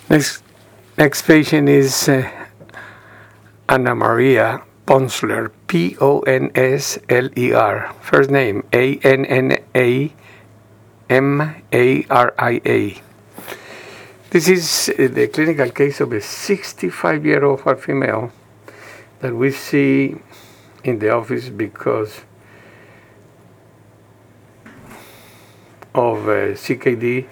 Next, next patient is Ana Maria Ponsler, Ponsler. First name Annamaria. This is the clinical case of a 65-year-old white female that we see in the office because of CKD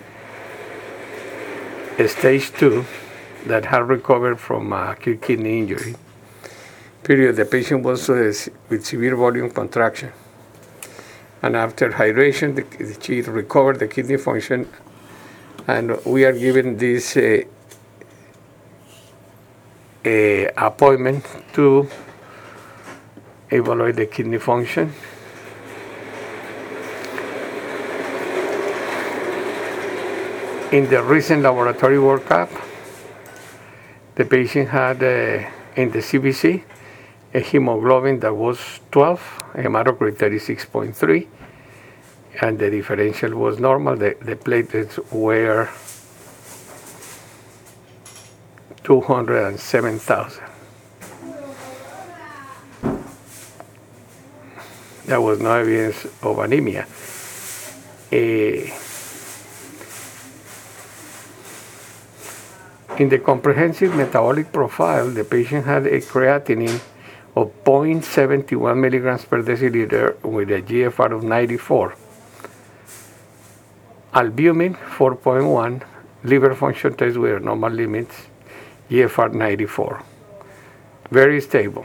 stage 2 that had recovered from acute kidney injury. Period. The patient was with severe volume contraction. And after hydration, she recovered the kidney function, and we are given this appointment to evaluate the kidney function. In the recent laboratory workup, the patient had in the CBC a hemoglobin that was 12, hematocrit 36.3, and the differential was normal. The platelets were 207,000. There was no evidence of anemia. In the comprehensive metabolic profile, the patient had a creatinine of 0.71 milligrams per deciliter with a GFR of 94. Albumin 4.1, liver function test with normal limits, GFR 94. Very stable.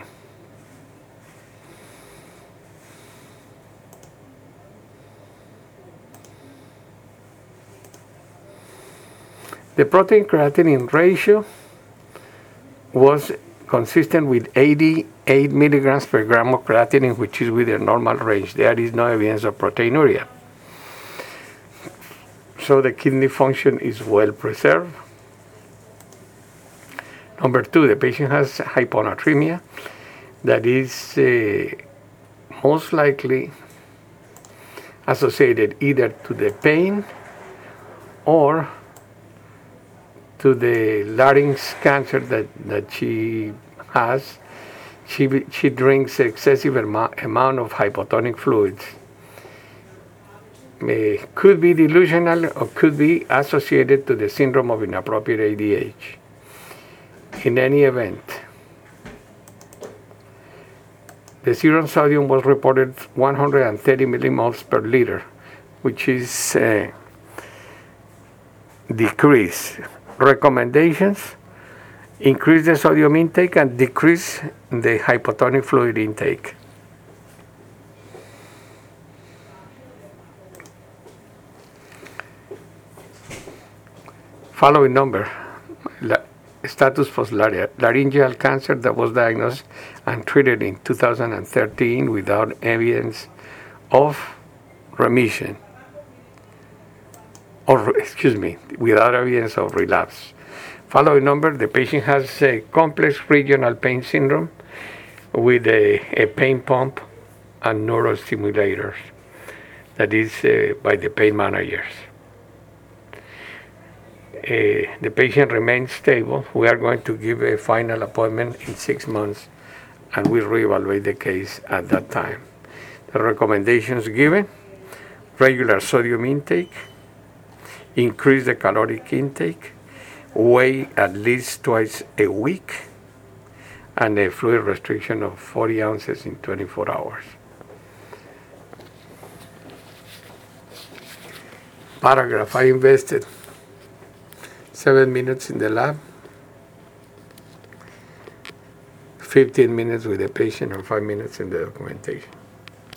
The protein creatinine ratio was consistent with 88 milligrams per gram of creatinine, which is within normal range. There is no evidence of proteinuria. So the kidney function is well preserved. Number 2, the patient has hyponatremia that is most likely associated either to the pain or to the larynx cancer that she has. She drinks excessive amount of hypotonic fluids. Could be delusional or could be associated to the syndrome of inappropriate ADH. In any event, the serum sodium was reported 130 millimoles per liter, which is decreased. Recommendations: increase the sodium intake and decrease the hypotonic fluid intake. Following number: status post-laryngeal cancer that was diagnosed and treated in 2013 without evidence of remission. Without evidence of relapse. Following number: the patient has a complex regional pain syndrome with a pain pump and neurostimulators that is by the pain managers. The patient remains stable. We are going to give a final appointment in 6 months, and we'll reevaluate the case at that time. The recommendations given: regular sodium intake, increase the caloric intake, weigh at least twice a week, and a fluid restriction of 40 ounces in 24 hours. Paragraph: I invested 7 minutes in the lab, 15 minutes with the patient, and 5 minutes in the documentation.